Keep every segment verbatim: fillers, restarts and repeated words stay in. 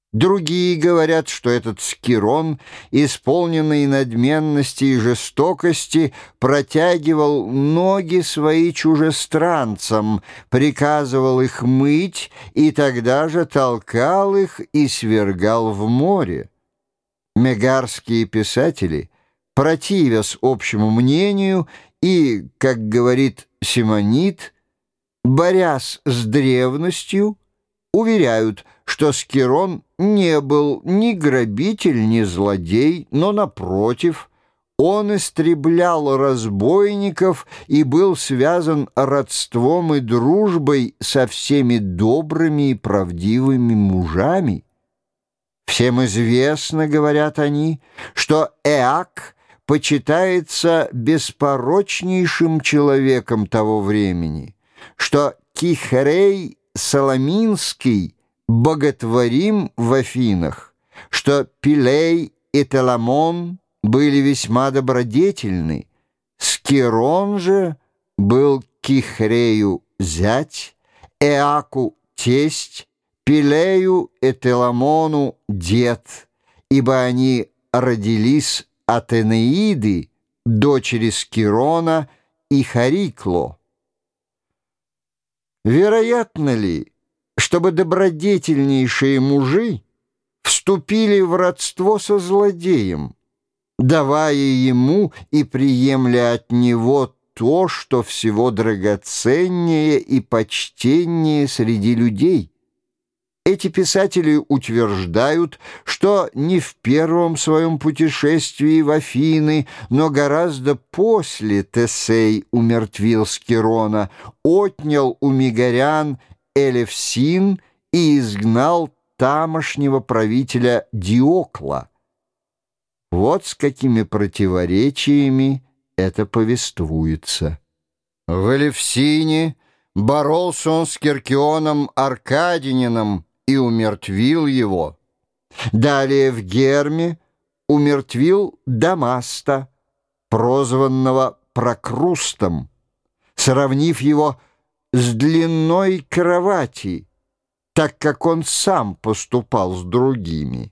Другие говорят, что этот Скирон, исполненный надменности и жестокости, протягивал ноги свои чужестранцам, приказывал их мыть и тогда же толкал их и свергал в море. Мегарские писатели, противясь общему мнению и, как говорит Симонид, борясь с древностью, уверяют, что Скирон не был ни грабитель, ни злодей, но, напротив, он истреблял разбойников и был связан родством и дружбой со всеми добрыми и правдивыми мужами. Всем известно, говорят они, что Эак почитается беспорочнейшим человеком того времени, что Кихрей Соломинский боготворим в Афинах, что Пилей и Теламон были весьма добродетельны, Скирон же был Кихрею зять, Эаку тесть, Пилею и Теламону дед, ибо они родились от Энеиды, дочери Скирона и Харикло. Вероятно ли, чтобы добродетельнейшие мужи вступили в родство со злодеем, давая ему и приемля от него то, что всего драгоценнее и почтеннее среди людей? Эти писатели утверждают, что не в первом своем путешествии в Афины, но гораздо после Тесей умертвил Скирона, отнял у мегарян Элевсин и изгнал тамошнего правителя Диокла. Вот с какими противоречиями это повествуется. В Элевсине боролся он с Киркионом Аркадинином и умертвил его. Далее в Герме умертвил Дамаста, прозванного Прокрустом, сравнив его с длиной кровати, так как он сам поступал с другими.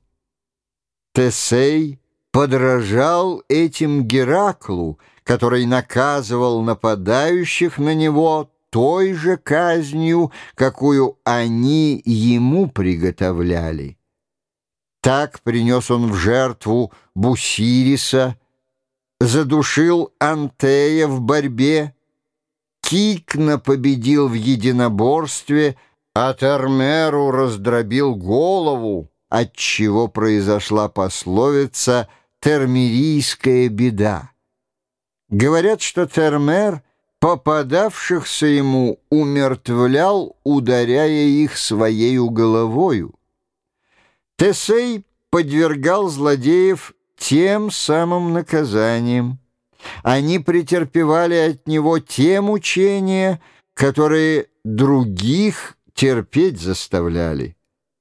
Тесей подражал этим Гераклу, который наказывал нападающих на него той же казнью, какую они ему приготовляли. Так принес он в жертву Бусириса, задушил Антея в борьбе, Кикна победил в единоборстве, а Термеру раздробил голову, отчего произошла пословица «термерийская беда». Говорят, что Термер попадавшихся ему умертвлял, ударяя их своею головою. Тесей подвергал злодеев тем самым наказаниям. Они претерпевали от него те мучения, которые других терпеть заставляли.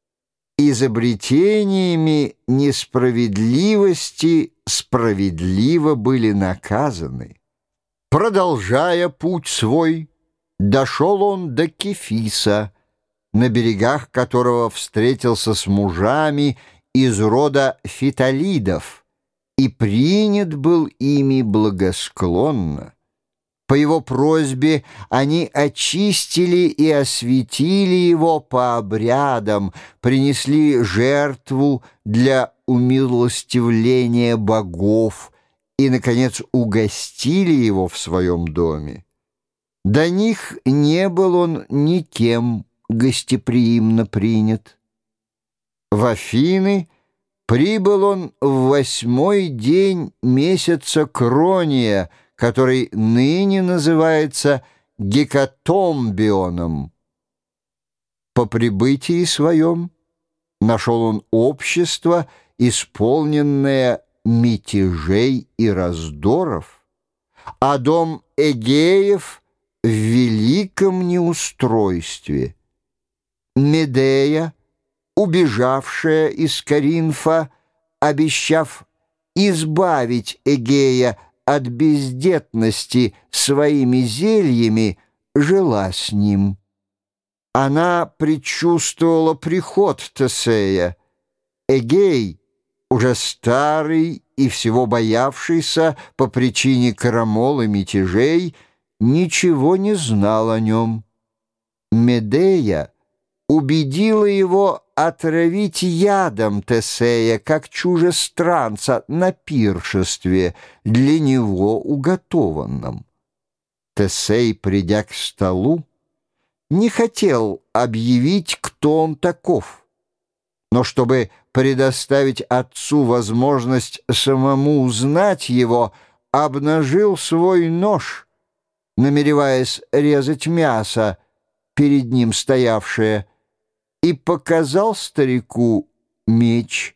Изобретениями несправедливости справедливо были наказаны. Продолжая путь свой, дошел он до Кефиса, на берегах которого встретился с мужами из рода фиталидов и принят был ими благосклонно. По его просьбе они очистили и осветили его по обрядам, принесли жертву для умилостивления богов и, наконец, угостили его в своем доме. До них не был он никем гостеприимно принят. В Афины прибыл он в восьмой день месяца Крония, который ныне называется Гекатомбионом. По прибытии своем нашел он общество, исполненное мятежей и раздоров, а дом Эгеев в великом неустройстве. Медея, убежавшая из Коринфа, обещав избавить Эгея от бездетности своими зельями, жила с ним. Она предчувствовала приход Тесея Эгей, уже старый и всего боявшийся по причине крамол и мятежей, ничего не знал о нем. Медея убедила его отравить ядом Тесея, как чужестранца, на пиршестве, для него уготованном. Тесей, придя к столу, не хотел объявить, кто он таков, но чтобы предоставить отцу возможность самому узнать его, обнажил свой нож, намереваясь резать мясо, перед ним стоявшее, и показал старику меч.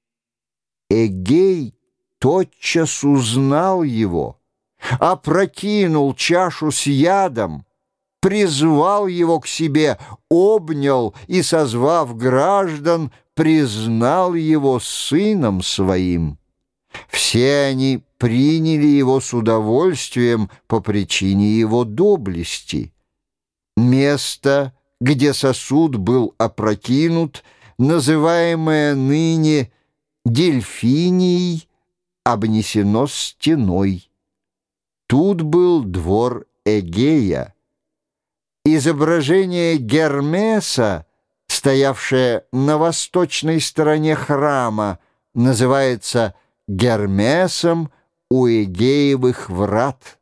Эгей тотчас узнал его, опрокинул чашу с ядом, призвал его к себе, обнял и, созвав граждан, признал его сыном своим. Все они приняли его с удовольствием по причине его доблести. Место, где сосуд был опрокинут, называемое ныне Дельфинией, обнесено стеной. Тут был двор Эгея. Изображение Гермеса, стоявшее на восточной стороне храма, называется Гермесом у Эгеевых врат.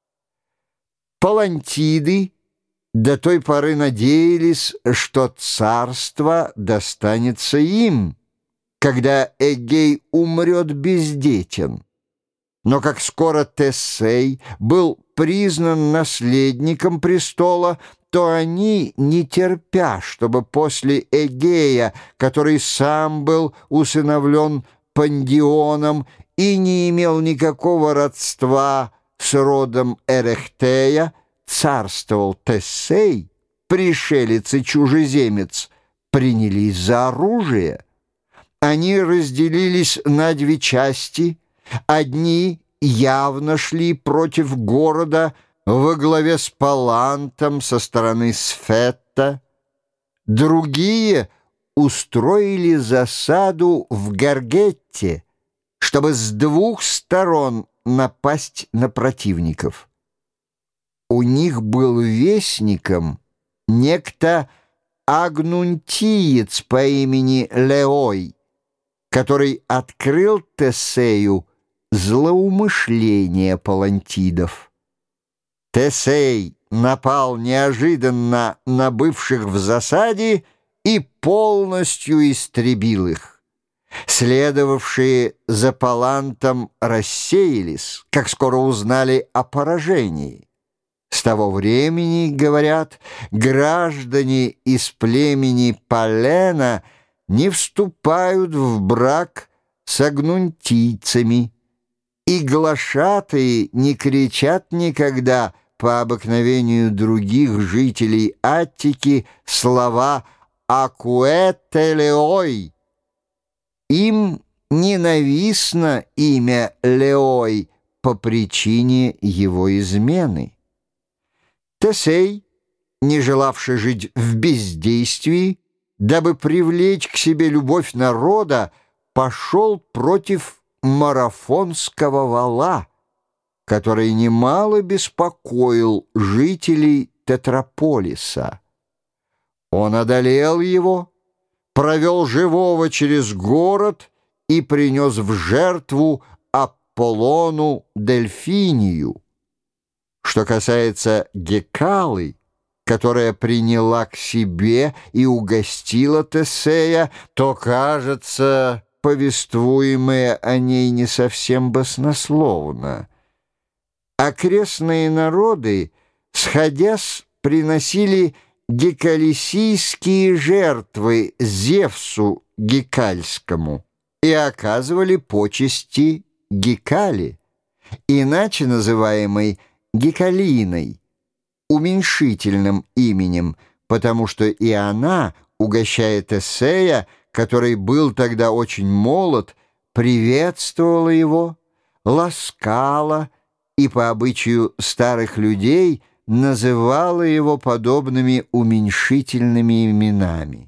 Палантиды до той поры надеялись, что царство достанется им, когда Эгей умрет бездетен. Но как скоро Тесей был признан наследником престола, то они, не терпя, чтобы после Эгея, который сам был усыновлен Пандионом и не имел никакого родства с родом Эрехтея, царствовал Тесей, пришелец и чужеземец, принялись за оружие. Они разделились на две части. Одни явно шли против города во главе с Палантом со стороны Сфетта, другие устроили засаду в Гаргетте, чтобы с двух сторон напасть на противников. У них был вестником некто агнунтиец по имени Леой, который открыл Тесею злоумышление палантидов. Тесей напал неожиданно на бывших в засаде и полностью истребил их. Следовавшие за Палантом рассеялись, как скоро узнали о поражении. С того времени, говорят, граждане из племени Палена не вступают в брак с агнунтийцами, и глашатые не кричат никогда по обыкновению других жителей Аттики слова «Акуэте Леой». Им ненавистно имя Леой по причине его измены. Тесей, не желавший жить в бездействии, дабы привлечь к себе любовь народа, пошел против марафонского вала, который немало беспокоил жителей Тетраполиса. Он одолел его, провел живого через город и принес в жертву Аполлону Дельфинию. Что касается Гекалы, которая приняла к себе и угостила Тесея, то, кажется, повествуемое о ней не совсем баснословно. Окрестные народы, сходясь, приносили гекалисийские жертвы Зевсу Гекальскому и оказывали почести Гекале, иначе называемой Гекалиной, уменьшительным именем, потому что и она, угощая Тесея, который был тогда очень молод, приветствовала его, ласкала и, по обычаю старых людей, называла его подобными уменьшительными именами.